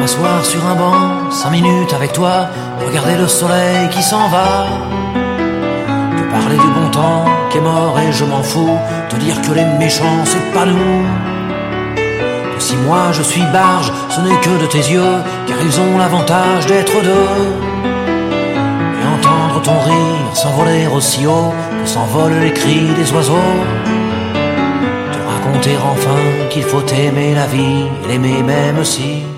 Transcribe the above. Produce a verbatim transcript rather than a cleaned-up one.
m'asseoir sur un banc, cinq minutes avec toi, regarder le soleil qui s'en va, te parler du bon temps qui est mort et je m'en fous, te dire que les méchants c'est pas nous, que si moi je suis barge, ce n'est que de tes yeux, car ils ont l'avantage d'être deux, et entendre ton rire s'envoler aussi haut que s'envolent les cris des oiseaux, te raconter enfin qu'il faut aimer la vie et l'aimer même si